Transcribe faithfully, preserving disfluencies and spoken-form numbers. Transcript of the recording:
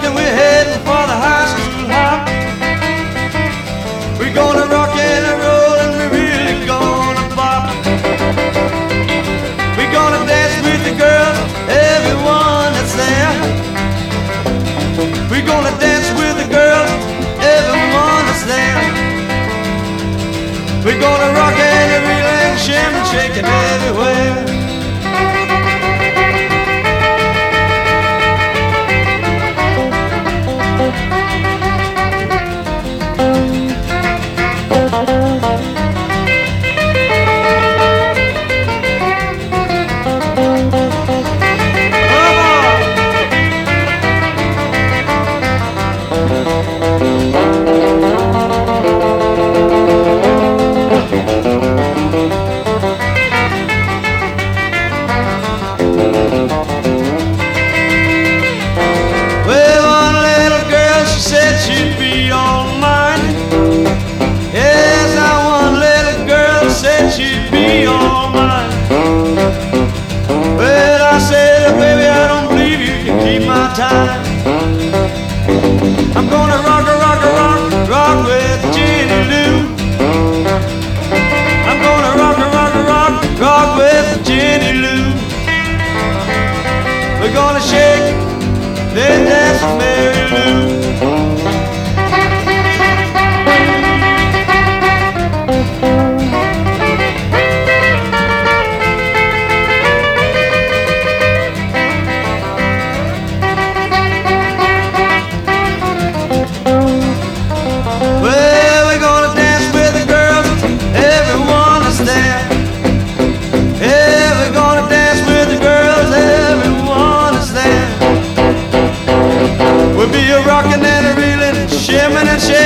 and we're heading for the high school hop. We're gonna rock and roll and we're really gonna bop. We're gonna dance with the girls, everyone that's there. We're gonna dance with the girls, everyone that's there. We're gonna rock and reel and shim and shaking everywhere. Well, one little girl, she said she'd be all mine. Yes, that one little girl said she'd be all mine. Well, I said, baby, I don't believe you can keep my time. I'm gonna rock a rock a rock, rock with Jenny Lou. I'm gonna rock a rock a rock, rock with Jenny Lou. We're gonna shake, then dance with Mary Lou. Well, we're gonna dance with the girls, everyone is there. Yeah, we're gonna dance with the girls, everyone is there. We'll be a rockin' and a reelin', shimmin' and shakin'.